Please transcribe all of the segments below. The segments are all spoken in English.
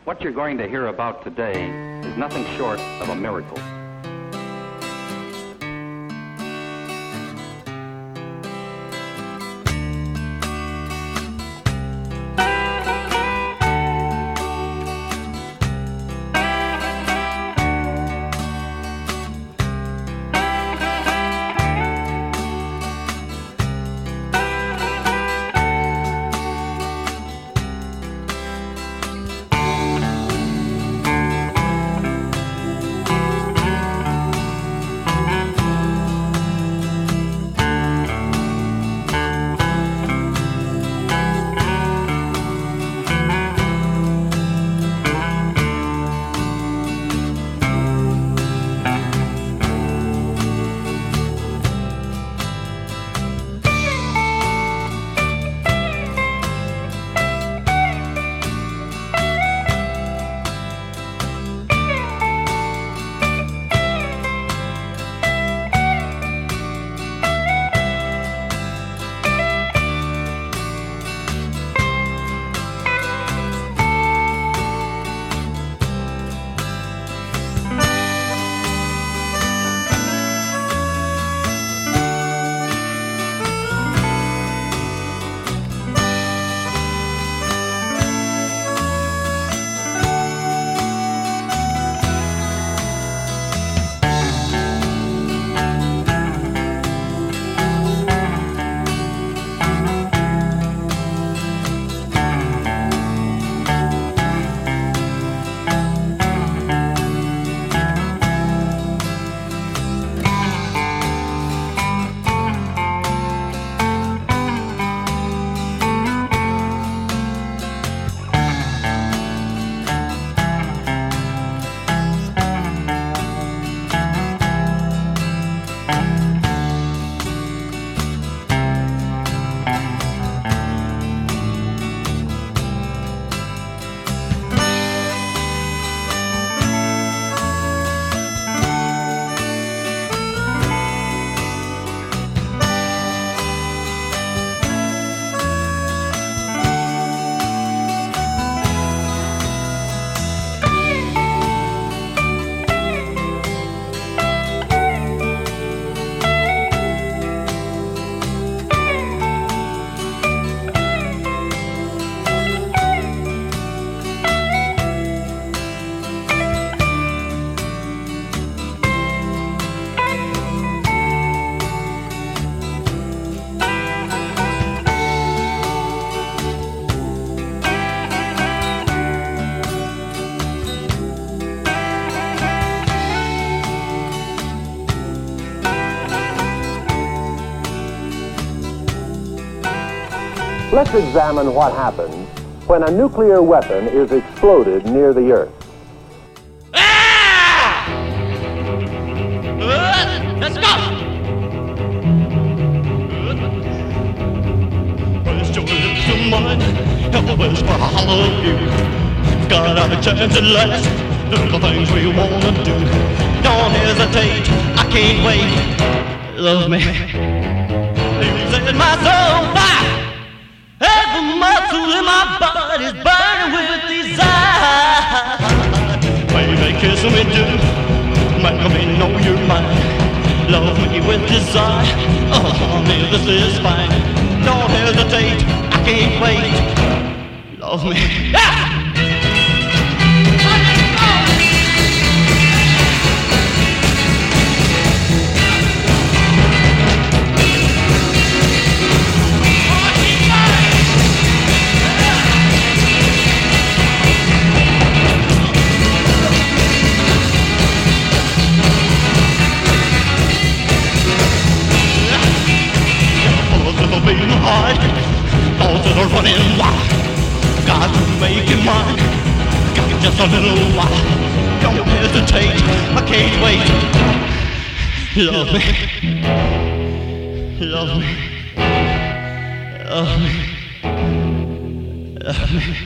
What you're going to hear about today is nothing short of a miracle. Let's examine what happens when a nuclear weapon is exploded near the Earth. Let's go! Where's your lips of mine? Where's for all of you? Got a chance at last. Do the things we wanna do. Don't hesitate, I can't wait. Love me. You set my soul fire. Every muscle in my body's burning with desire. Baby, kiss me too. Make me know you're mine. Love me with desire. Oh, honey, this is fine. Don't hesitate, I can't wait. Love me. Ah! Thoughts that are running wild. Got to make it mine. Got just a little while. Don't hesitate, I can't wait. Love me. Love me. Love me. Love me.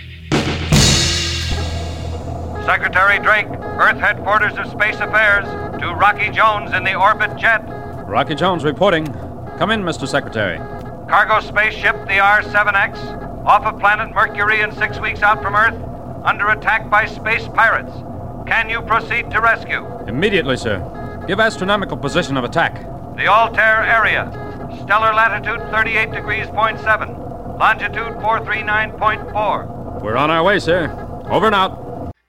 Secretary Drake, Earth Headquarters of Space Affairs, to Rocky Jones in the orbit jet. Rocky Jones reporting. Come in, Mr. Secretary. Cargo spaceship, the R-7X, off of planet Mercury and 6 weeks out from Earth. under attack by space pirates. Can you proceed to rescue? Immediately, sir. Give astronomical position of attack. The Altair area. Stellar latitude 38 degrees point 7. Longitude 439.4. We're on our way, sir. Over and out.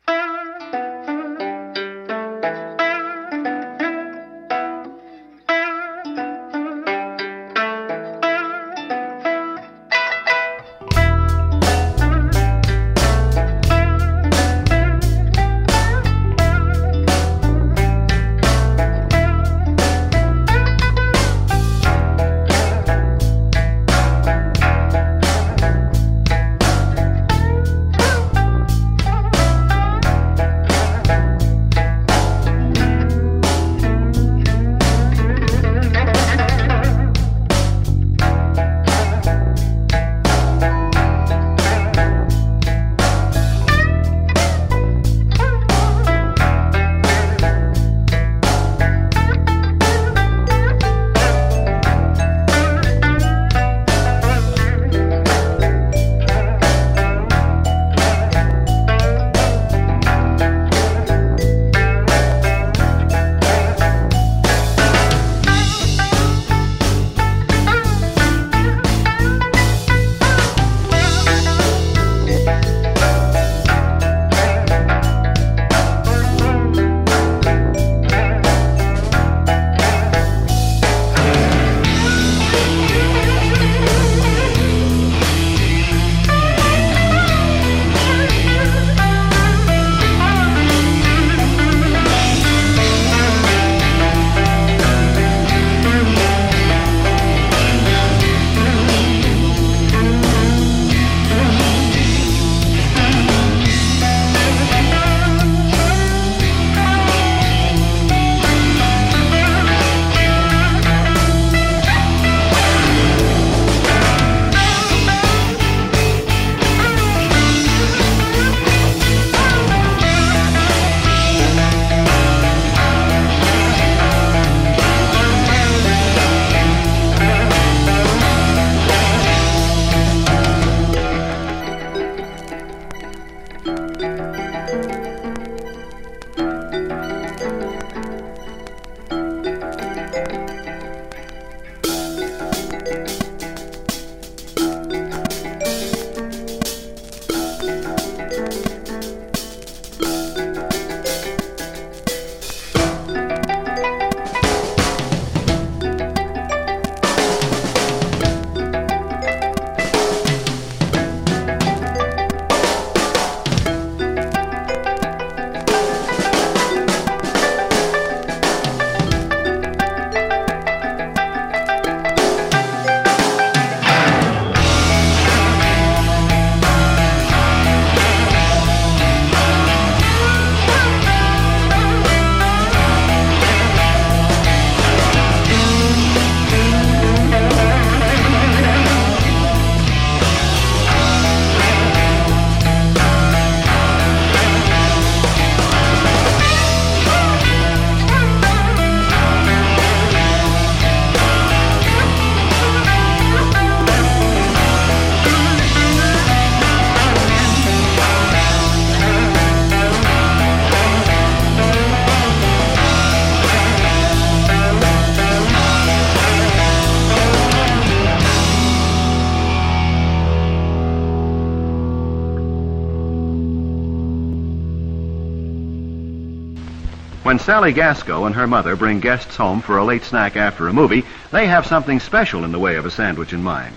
When Sally Gasco and her mother bring guests home for a late snack after a movie, they have something special in the way of a sandwich in mind.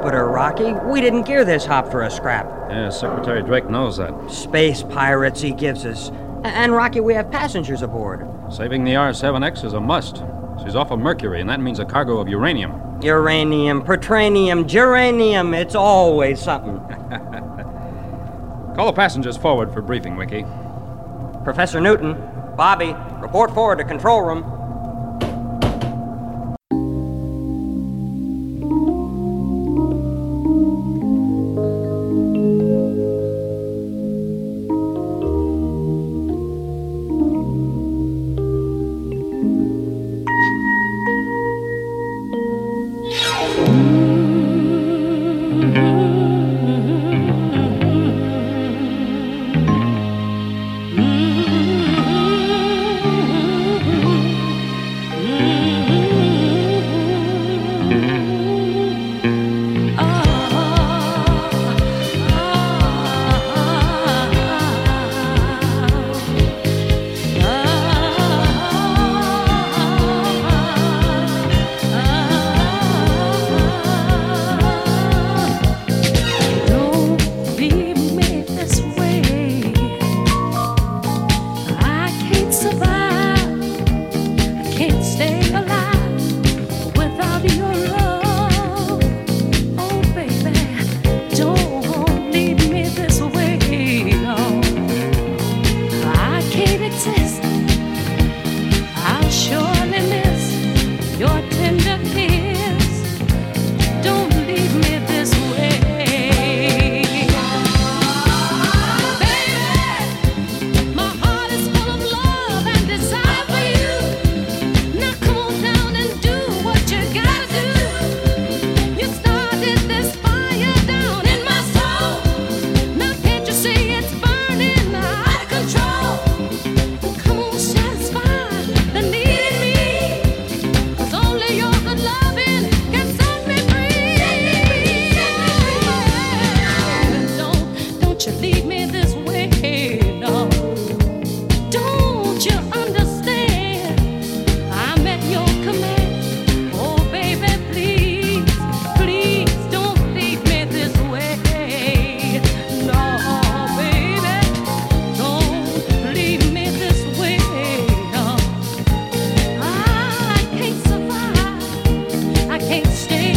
Jupiter, Rocky. We didn't gear this hop for a scrap. Yeah, Secretary Drake knows that. Space pirates he gives us. And, Rocky, we have passengers aboard. Saving the R-7X is a must. She's off of Mercury, and that means a cargo of uranium. Uranium, Petranium, Geranium, it's always something. Call the passengers forward for briefing, Wiki. Professor Newton, Bobby, report forward to control room.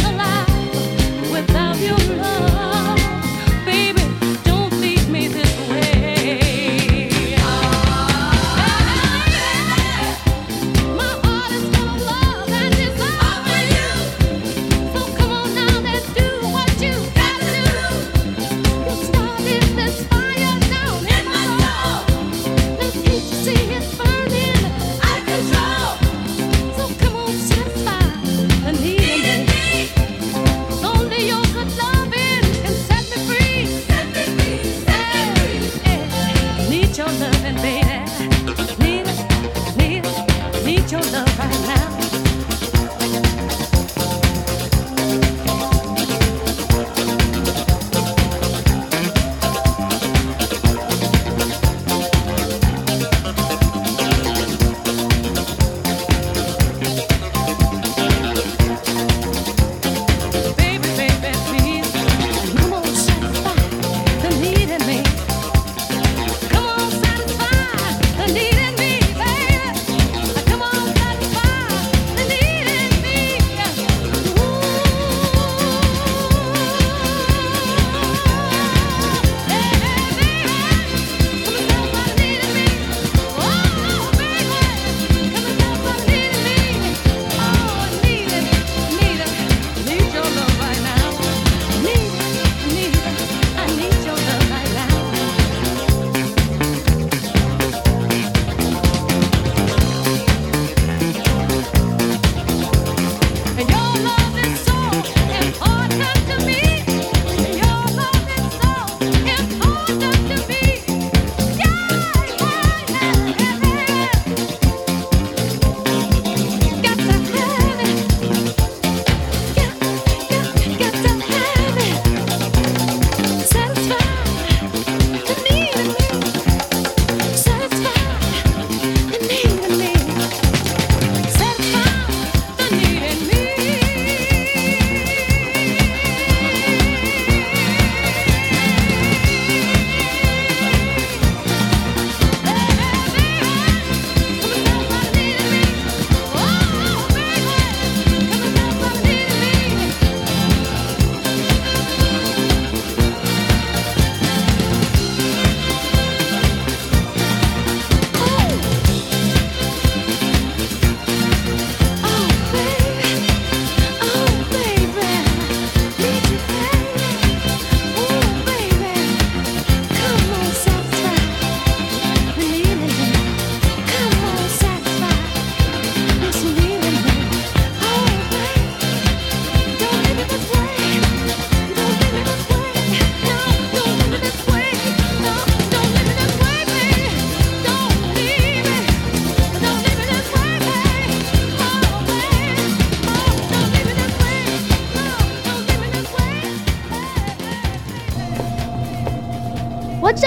Without your love, baby, don't leave me this way.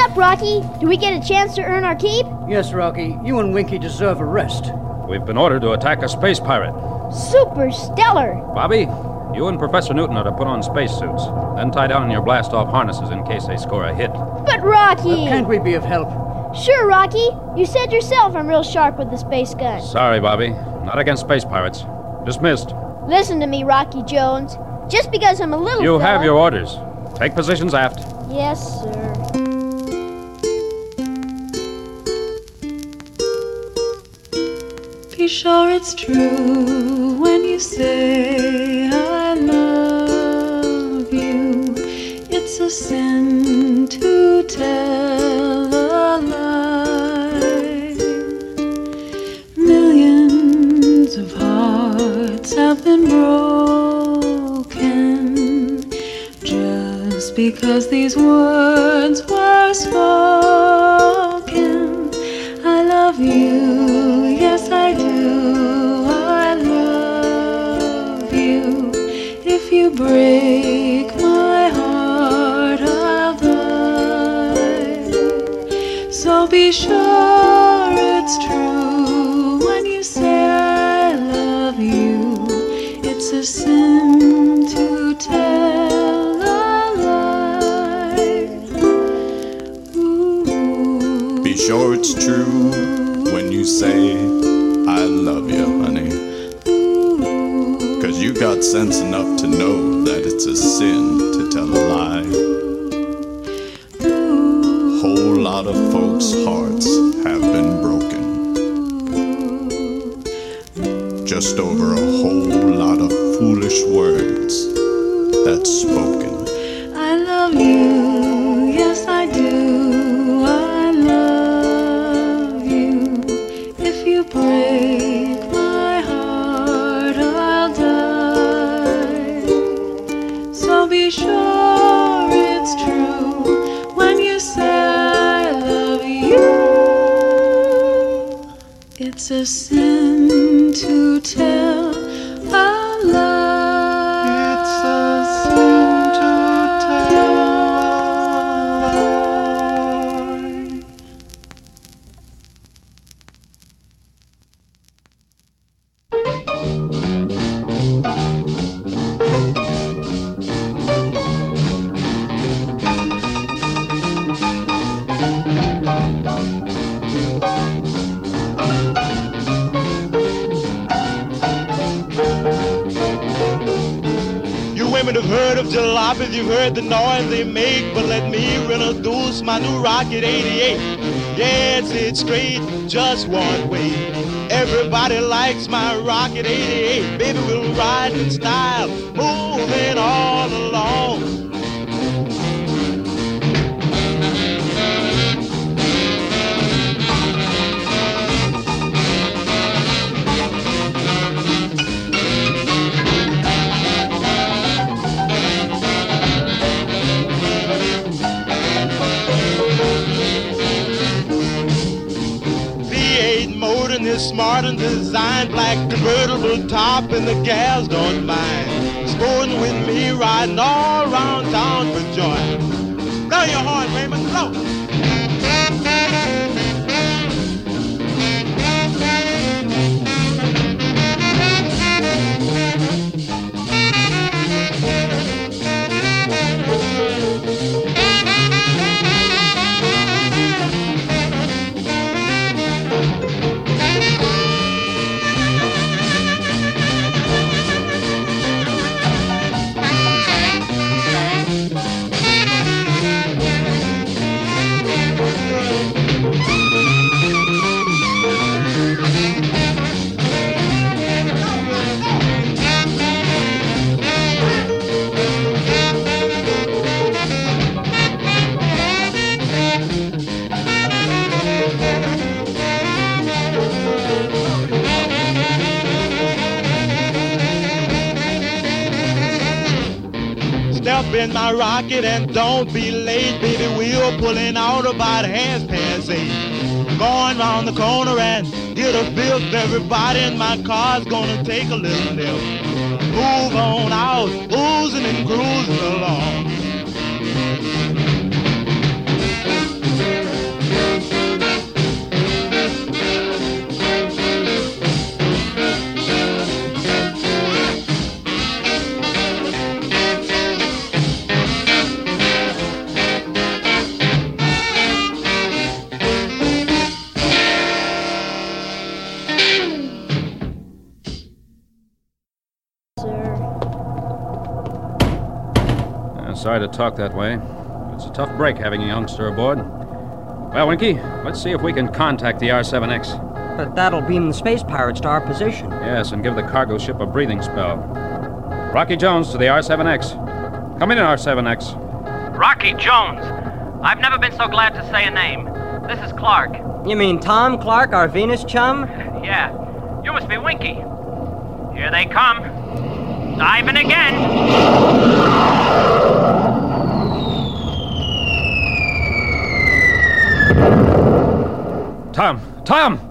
up, Rocky. Do we get a chance to earn our keep? Yes, Rocky. You and Winky deserve a rest. We've been ordered to attack a space pirate. Super stellar. Bobby, you and Professor Newton are to put on spacesuits, then tie down your blast-off harnesses in case they score a hit. But Rocky... Can't we be of help? Sure, Rocky. You said yourself I'm real sharp with the space gun. Sorry, Bobby. Not against space pirates. Dismissed. Listen to me, Rocky Jones. Just because I'm a little You fella... have your orders. Take positions aft. Yes, sir. Be sure it's true when you say I love you. It's a sin to tell a lie. Millions of hearts have been broken just because these words were spoken. I love you, yes I do, I love you. If you break my heart, I'll die. So be sure it's true when you say I love you. It's a sin to tell a lie. Ooh. Be sure it's true when you say I love you, honey. 'Cause you got sense enough to know that it's a sin to tell a lie. Whole lot of folks' hearts have been broken just over a whole lot of foolish words that's spoken. I love you, yes I do, I love you. If you break my heart, I'll die. So be sure it's true when you say I love you. It's a sin to tell a lie. It's a sin to tell a lie. You women have heard of jalopies, you've heard the noise they make, but let me introduce my new Rocket 88. Yes, it's straight, just one way. Everybody likes my Rocket 88. Baby, we'll ride in style, moving all along. V8 motor and is smart and designed, black convertible top and the gals don't mind. Sporting with me, riding all around town for joy. Blow your horn, Raymond, blow. Step in my rocket and don't be late, baby. We're pulling out about 8:30. Going round the corner and get a fifth. Everybody in my car's gonna take a little nip. Move on out, oozing and cruising along. sorry to talk that way. It's a tough break having a youngster aboard. Well, Winky, let's see if we can contact the R-7X. But that'll beam the space pirates to our position. Yes, and give the cargo ship a breathing spell. Rocky Jones to the R-7X. Come in, R-7X. Rocky Jones. I've never been so glad to say a name. This is Clark. You mean Tom Clark, our Venus chum? Yeah. You must be Winky. Here they come. Diving again. Tom! Tom!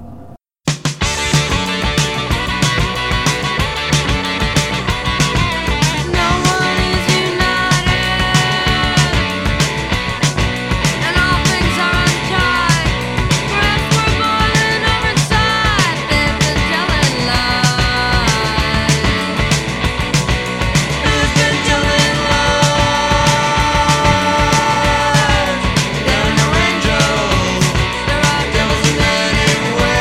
Anywhere.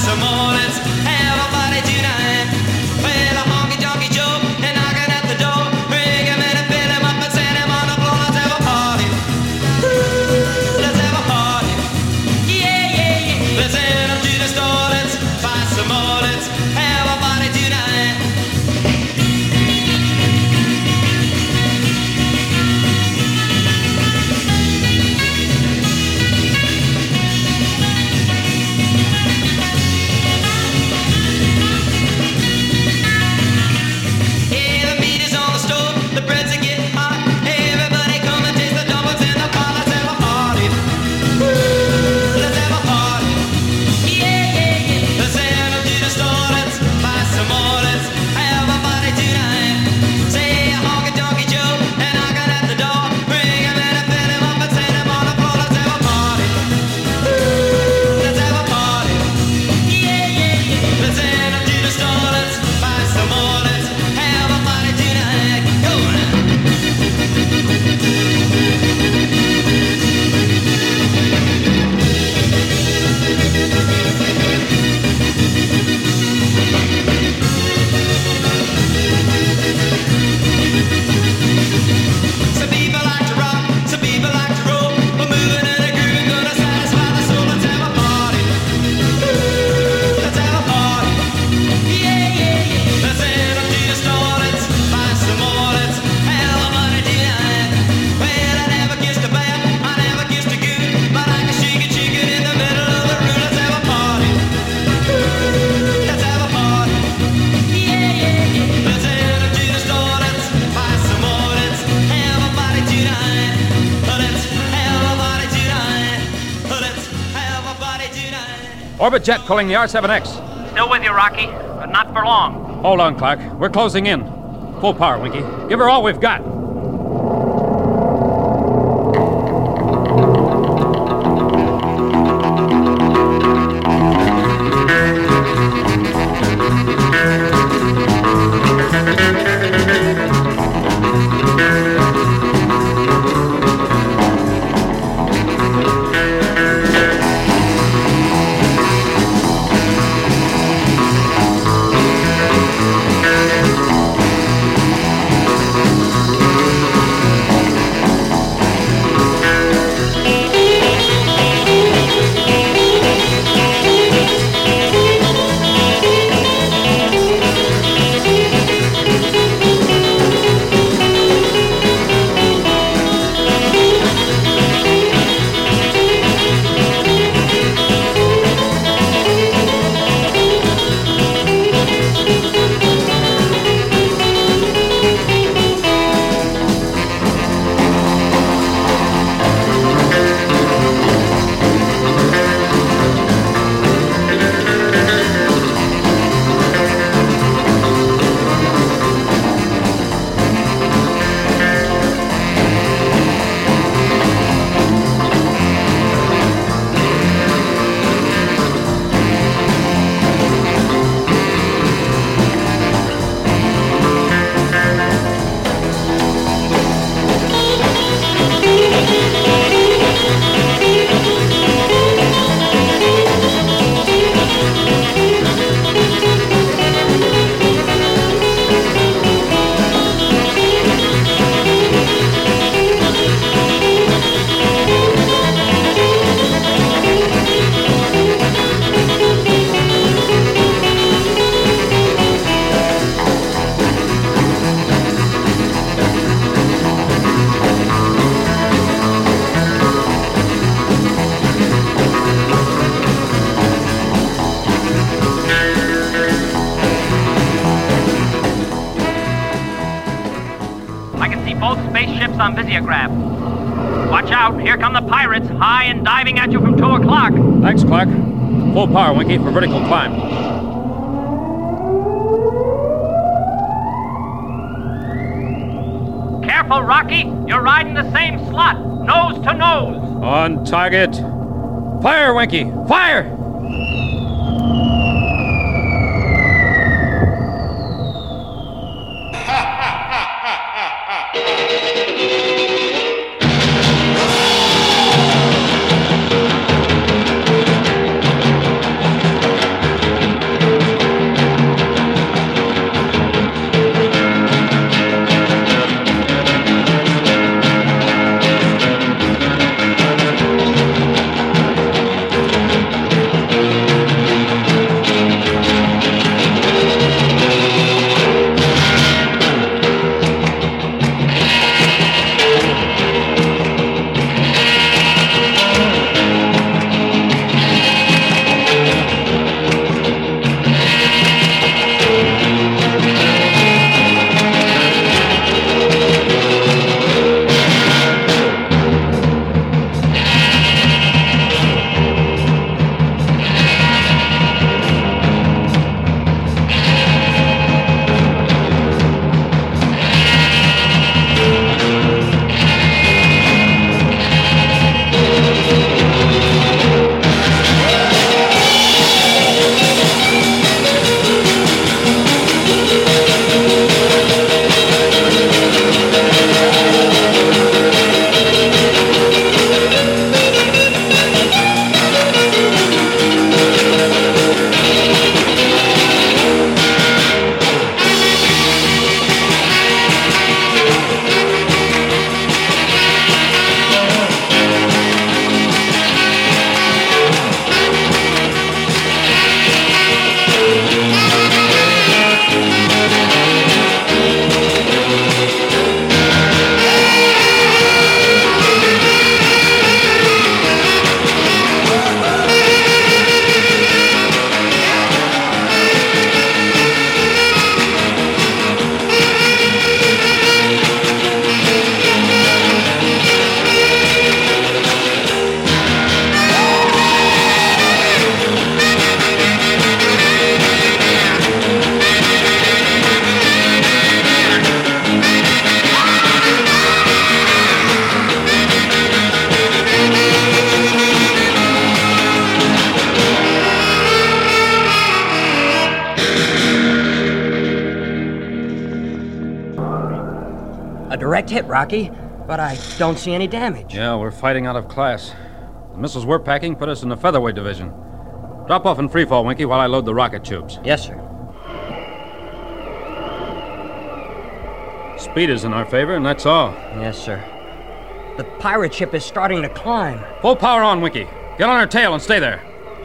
some more. Let's have a party tonight. Well, a honky-tonky Joe, and knocking at the door. Bring him in and fill him up and send him on the floor. Let's have a party. Let's have a party. Yeah, yeah, yeah. Let's head up to the store. Let's buy some more. Let's have a party tonight. Orbit jet calling the R-7X. Still with you, Rocky, but not for long. Hold on, Clark. We're closing in. Full power, Winky. Give her all we've got. On Visiograph. Watch out, here come the pirates, high and diving at you from 2 o'clock. Thanks, Clark. Full power, Winky, for vertical climb. Careful, Rocky. You're riding the same slot, nose to nose. On target. Fire, Winky! Fire! direct hit, Rocky, but I don't see any damage. Yeah, we're fighting out of class. The missiles we're packing put us in the featherweight division. Drop off in freefall, Winky, while I load the rocket tubes. Yes, sir. Speed is in our favor, and that's all. Yes, sir. The pirate ship is starting to climb. Full power on, Winky. Get on her tail and stay there.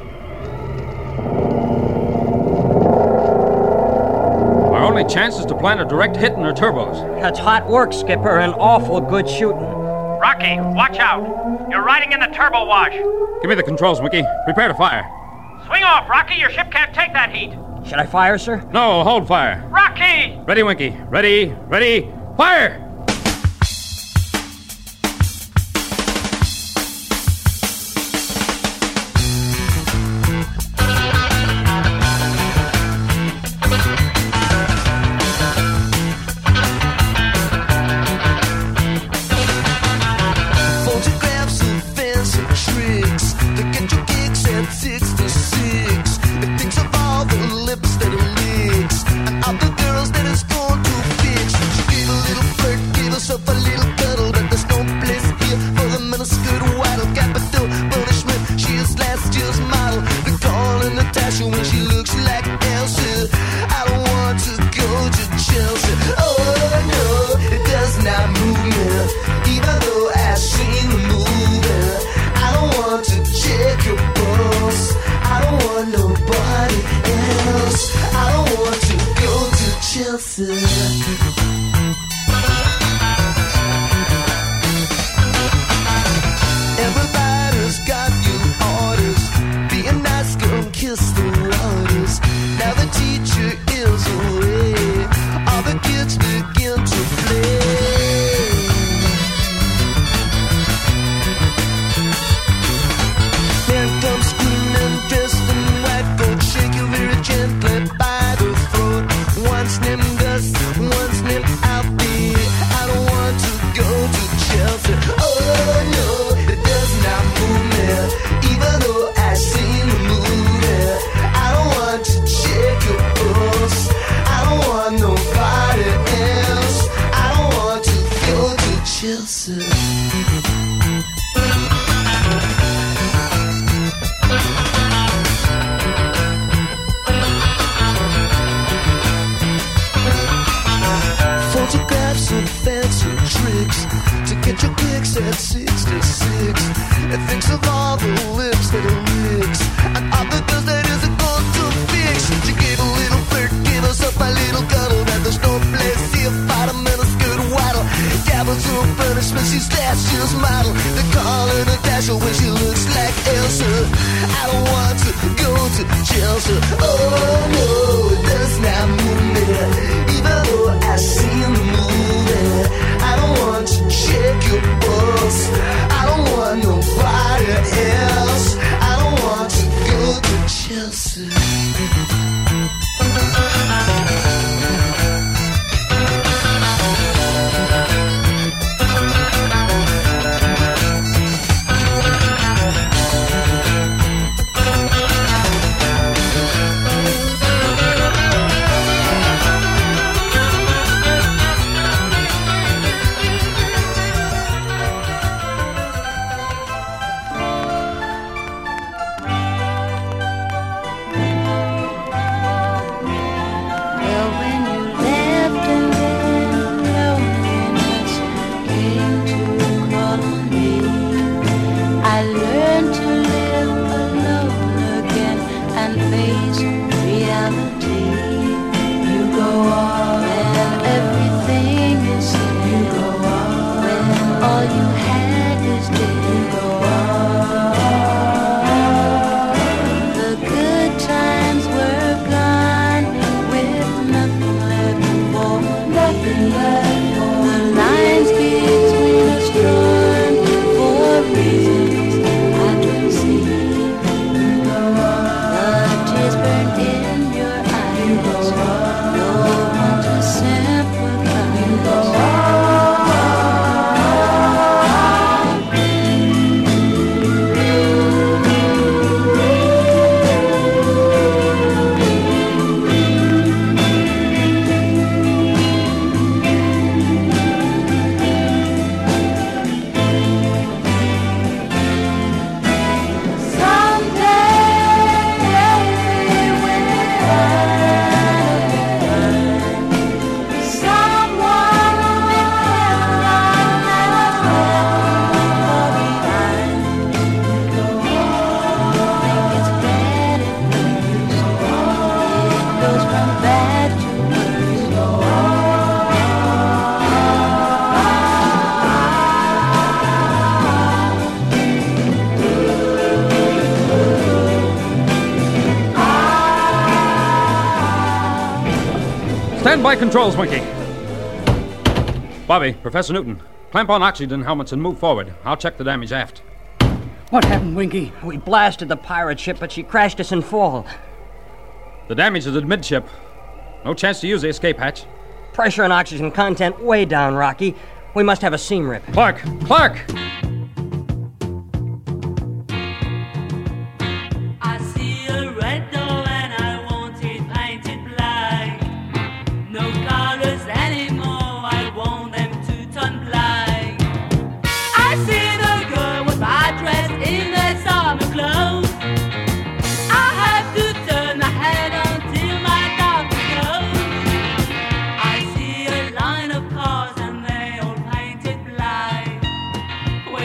Our only chance is to plant a direct hit in her turbos. That's hot work, Skipper, and awful good shooting. Rocky, watch out. You're riding in the turbo wash. Give me the controls, Winky. Prepare to fire. Swing off, Rocky. Your ship can't take that heat. Should I fire, sir? No, hold fire. Rocky! Ready, Winky. Ready, fire! Photographs of fancy tricks to get your kicks at 66. It thinks of all the lips that it licks and all the girls that it's going to fix. She gave a little flirt, gave herself a little cuddle, but there's no place here for the miniskirt waddle. Capital punishment, she is last year's model. They're calling Natasha when she looks like Elsa. I don't want to go to Chelsea. Oh no, it does not move me, even though I've seen the movie. I don't want to check your pulse. I don't want nobody else. I don't want to go to Chelsea. Everybody's got new orders. Be a nice girl and kiss the waters. Now the teacher is away. All the kids begin to play. Man comes screaming, dressed in white coat, shake you very gently by the throat. One's named Gus, one's named Alfie. I don't want to go to Chelsea. Oh no, it does not move me, even though I've seen the movie. I don't want to check your pulse. I don't want nobody else. I don't want to go to Chelsea. Photographs of fancy tricks to get your kicks at 66. It thinks of all the lips that it licks and all the girls that isn't going to fix. She gave a little flirt, gave herself a little cuddle, and there's no place here for the miniskirt waddle. Capital punishment, she's last year's model. They call her Natasha when she looks like Elsa. I don't want to go to Chelsea. Oh no, it does not move me, even though I've seen the movie. I don't want to check your pulse. I don't want nobody else. I don't want to go to Chelsea. Your Stand by controls, Winky. Bobby, Professor Newton, clamp on oxygen helmets and move forward. I'll check the damage aft. What happened, Winky? We blasted the pirate ship, but she crashed us in fall. The damage is amidship. No chance to use the escape hatch. Pressure and oxygen content way down, Rocky. We must have a seam rip. Clark! Clark! I see a red door and I want it painted black. No colors anymore, I want them to turn black. I see the girl with my dress in their summer clothes. I have to turn my head until my doctor goes. I see a line of cars and they all painted black.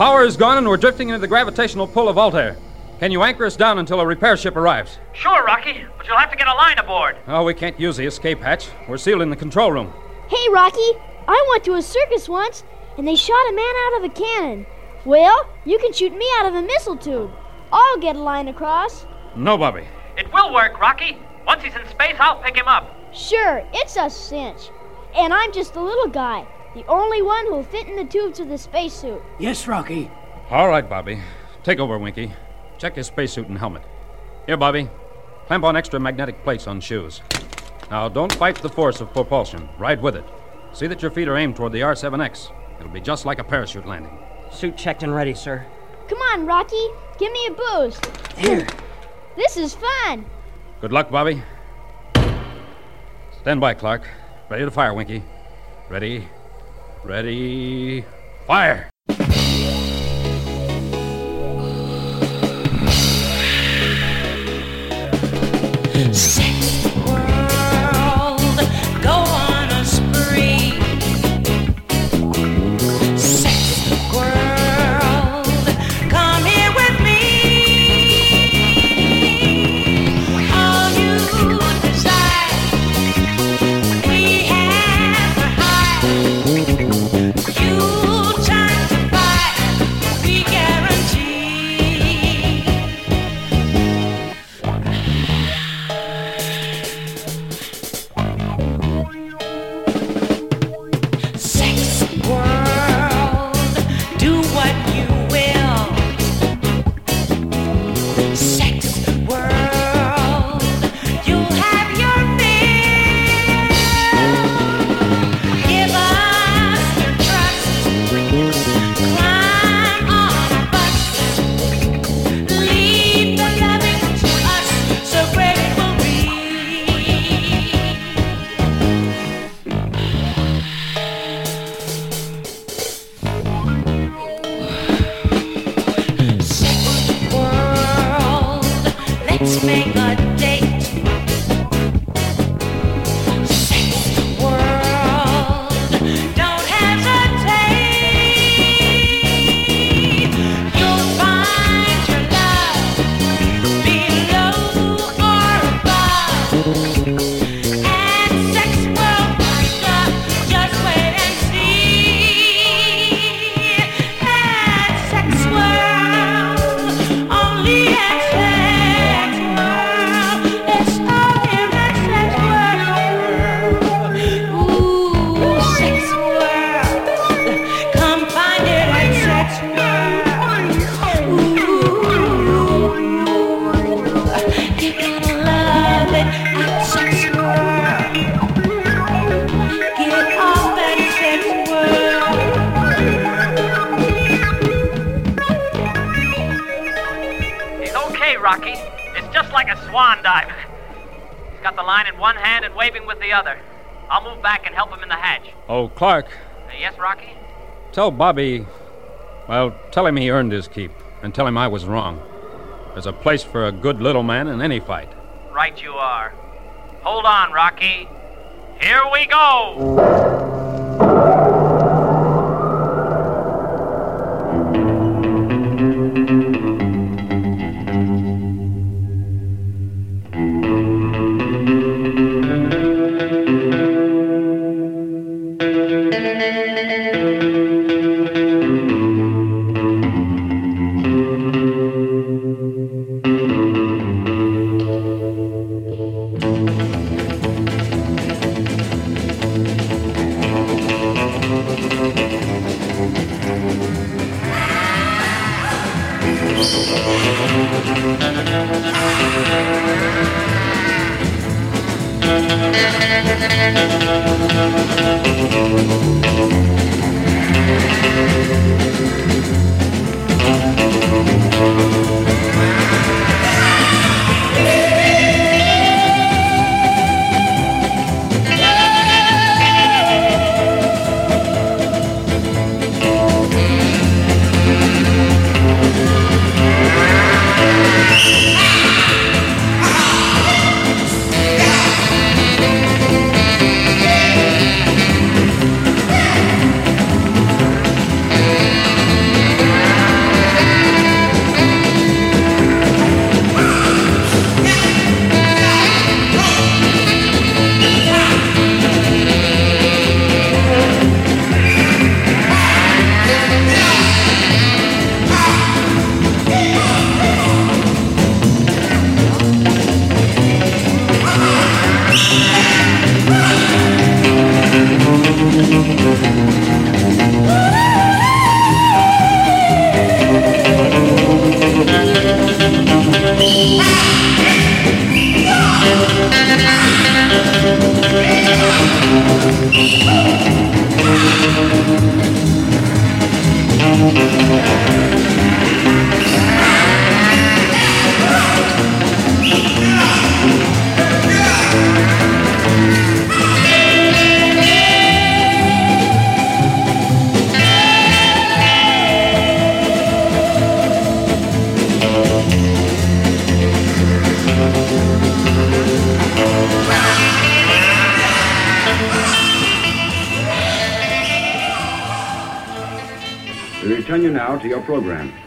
power is gone and we're drifting into the gravitational pull of Altair. Can you anchor us down until a repair ship arrives? Sure, Rocky, but you'll have to get a line aboard. Oh, we can't use the escape hatch. We're sealed in the control room. Hey, Rocky, I went to a circus once, and they shot a man out of a cannon. Well, you can shoot me out of a missile tube. I'll get a line across. No, Bobby. It will work, Rocky. Once he's in space, I'll pick him up. Sure, it's a cinch. And I'm just a little guy, the only one who'll fit in the tubes of the spacesuit. Yes, Rocky. All right, Bobby. Take over, Winky. Check his spacesuit and helmet. Here, Bobby. Clamp on extra magnetic plates on shoes. Now, don't fight the force of propulsion. Ride with it. See that your feet are aimed toward the R7X. It'll be just like a parachute landing. Suit checked and ready, sir. Come on, Rocky. Give me a boost. Here. This is fun. Good luck, Bobby. Stand by, Clark. Ready to fire, Winky. Ready. Ready. Fire! Sex world, go on a spree. Sex world, come here with me. All you desire, we have for hire. You time to buy, we guarantee. Sex world, do what you will. Sex world, you'll have your fill. Give us your trust. Climb on our bus. Leave the loving to us. So great it will be. Sex world, let's make a date. Sex world, don't hesitate. You'll find your love below or above. And sex world, my God, just wait and see. At sex world, only at sex world. It's all in at sex world. Ooh, sex world, come find it at sex world. Ooh, you're gonna love it at sex world. Get off at sex world. He's okay, Rocky. It's just like a swan dive. He's got the line in one hand and waving with the other. I'll move back and help him in the hatch. Oh, Clark, Yes, Rocky? tell Bobby... Well, tell him he earned his keep, and tell him I was wrong. There's a place for a good little man in any fight. Right you are. Hold on, Rocky. Here we go! We return you now to your program.